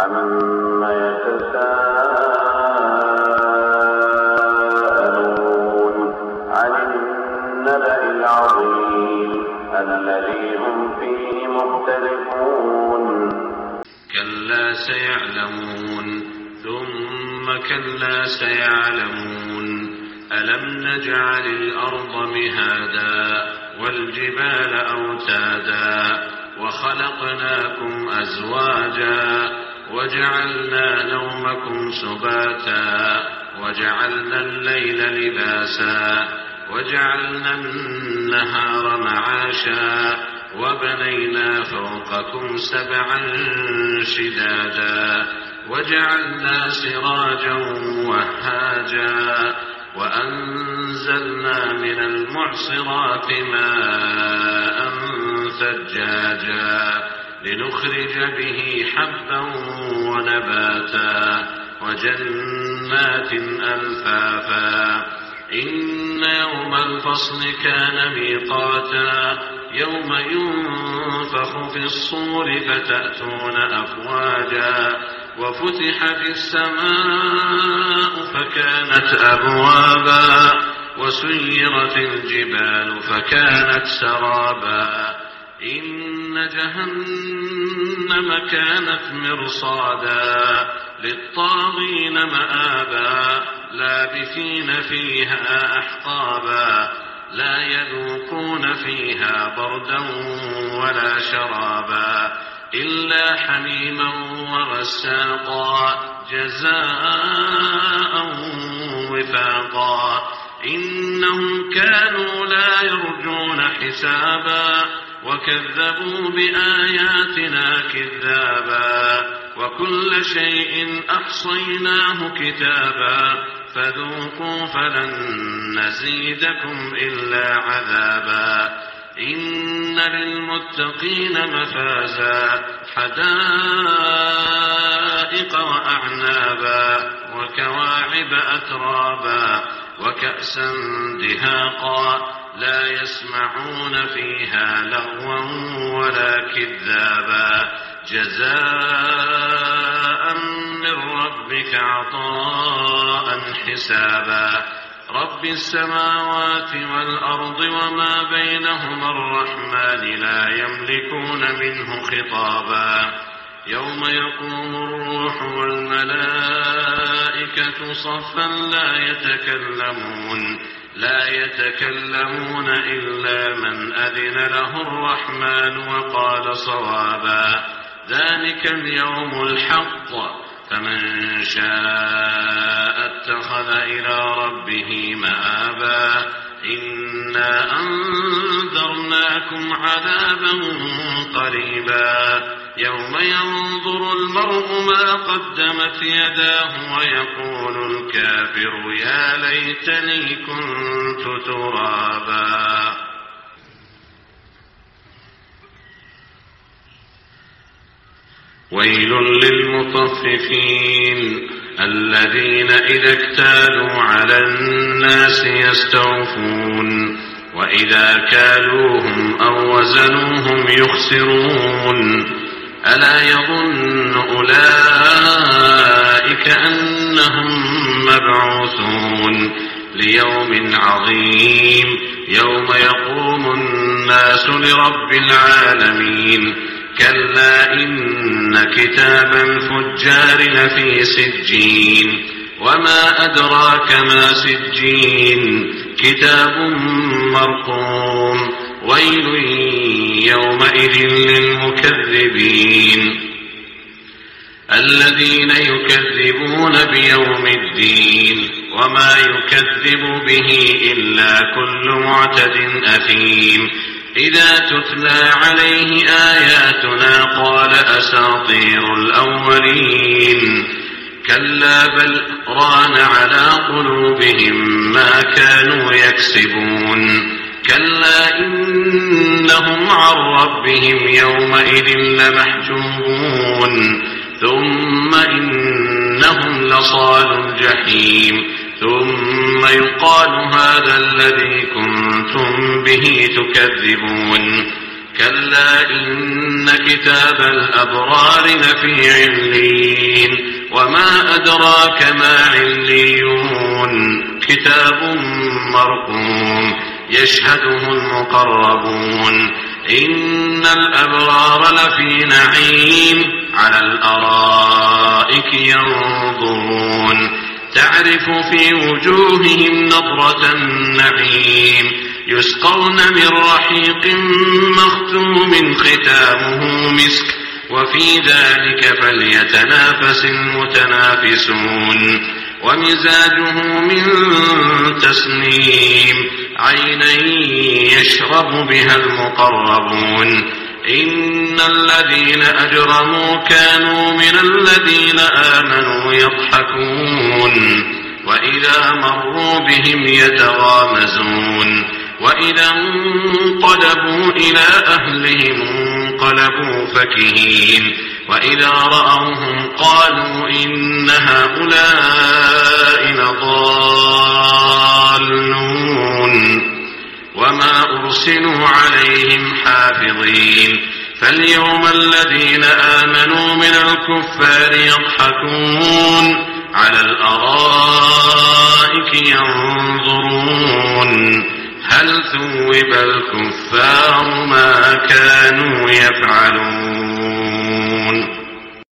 عما يتساءلون عن النبأ العظيم الذي هم فيه مختلفون كلا سيعلمون ثم كلا سيعلمون ألم نجعل الأرض مهادا والجبال أوتادا وخلقناكم أزواجا وجعلنا نومكم سباتا وجعلنا الليل لباسا وجعلنا النهار معاشا وبنينا فوقكم سبعا شدادا وجعلنا سراجا وهاجا وأنزلنا من المعصرات ماء ثجاجا لنخرج به حبا ونباتا وجنات ألفافا إن يوم الفصل كان ميقاتا يوم ينفخ في الصور فتأتون أفواجا وفتحت السماء فكانت أبوابا وسيرت الجبال فكانت سرابا إن جهنم كانت مرصادا للطاغين مآبا لابثين فيها أحقابا لا يذوقون فيها بردا ولا شرابا إلا حميما وغساقا جزاء وفاقا إنهم كانوا لا يرجون حسابا وكذبوا بآياتنا كذابا وكل شيء أحصيناه كتابا فذوقوا فلن نزيدكم إلا عذابا إن للمتقين مفازا حدائق وأعنابا وكواعب أترابا وكأسا دهاقا لا يسمعون فيها لغوا ولا كذابا جزاء من ربك عطاء حسابا رب السماوات والأرض وما بينهما الرحمن لا يملكون منه خطابا يوم يقوم الروح والملائكة صفا لا يتكلمون إلا من أذن له الرحمن وقال صوابا ذلك اليوم الحق فمن شاء اتخذ إلى ربه مآبا إنا أنذرناكم عذابا قريبا يوم ينظر المرء ما قدمت يداه ويقول الكافر يا ليتني كنت ترابا ويل للمطففين الذين إذا اكتالوا على الناس يستوفون وإذا كالوهم أو وزنوهم يخسرون ألا يظن أولئك أنهم مبعوثون ليوم عظيم يوم يقوم الناس لرب العالمين كلا إن كتاب الفجار لفي سجين وما أدراك ما سجين كتاب مرقوم ويل يومئذ للمكذبين الذين يكذبون بيوم الدين وما يكذب به إلا كل معتد أثيم إذا تتلى عليه آياتنا قال أساطير الأولين كلا بل ران على قلوبهم ما كانوا يكسبون كلا إنهم عن ربهم يومئذ لمحجوبون ثم إنهم لصالوا الجحيم ثم يقال هذا الذي كنتم به تكذبون كلا إن كتاب الأبرار لفي علين وما أدراك ما عليون كتاب مرقوم يشهده المقربون إن الأبرار لفي نعيم على الأرائك ينظرون تعرف في وجوههم نضرة النعيم يسقون من رحيق مختوم ختامه مسك وفي ذلك فليتنافس المتنافسون ومزاجه من تسنيم عينا يشرب بها المقربون إن الذين أجرموا كانوا من الذين آمنوا يضحكون وإذا مروا بهم يتغامزون وإذا انقلبوا إلى أهلهم انقلبوا فكهين وإذا رأوهم قالوا إن هؤلاء لضالون وما أرسلوا عليهم حافظين فاليوم الذين آمنوا من الكفار يضحكون على الأرائك ينظرون هل ثوب الكفار ما كانوا يفعلون